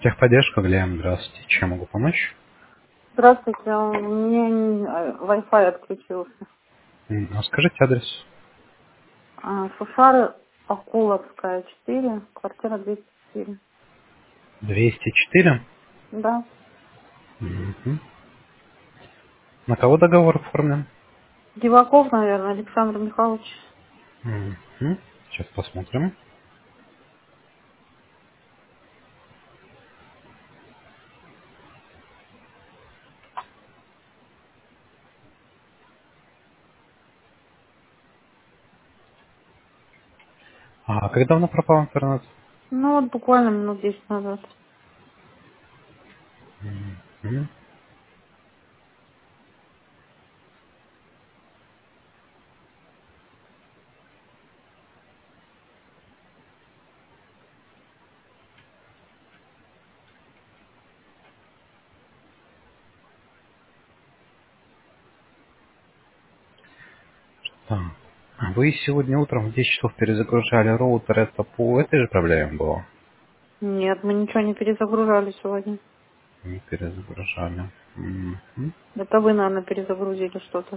Техподдержка, Глеб, здравствуйте. Чем могу помочь? Здравствуйте, у меня Wi-Fi отключился. А скажите адрес. Шушары, Акуловская, 4, квартира 204. 204. Да. Мгм. На кого договор оформлен? Диваков, наверное, Александр Михайлович. Мгм. Сейчас посмотрим. А как давно пропал интернет? Ну вот буквально минут 10 назад. Мгм. Так. А вы сегодня утром в 10 часов перезагружали роутер. Это по этой же проблеме было? Нет, мы ничего не перезагружали сегодня. Не перезагружали. Мгм. Это вы, наверное, перезагрузили что-то.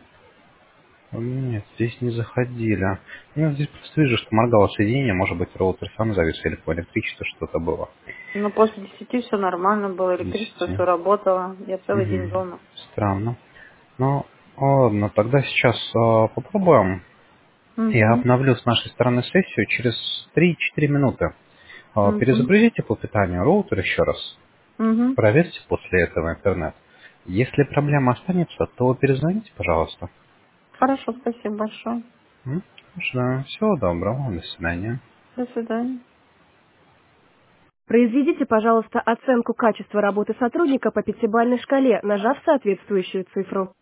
Нет, здесь не заходили. Ну, здесь просто вижу, что моргало соединение. Может быть, роутер сам завис или по электричеству что-то было. Но после 10 все нормально было, электричество 10. все работало. Я целый день Мгм. дома. Странно. Ну, ладно, тогда сейчас попробуем. Я Угу. обновлю с нашей стороны сессию через 3-4 минуты. Угу. Перезагрузите по питанию роутер еще раз. Угу. Проверьте после этого интернет. Если проблема останется, то перезвоните, пожалуйста. Хорошо, спасибо большое. Хорошо. Всего доброго. До свидания. До свидания. Произведите, пожалуйста, оценку качества работы сотрудника по пятибалльной шкале, нажав соответствующую цифру.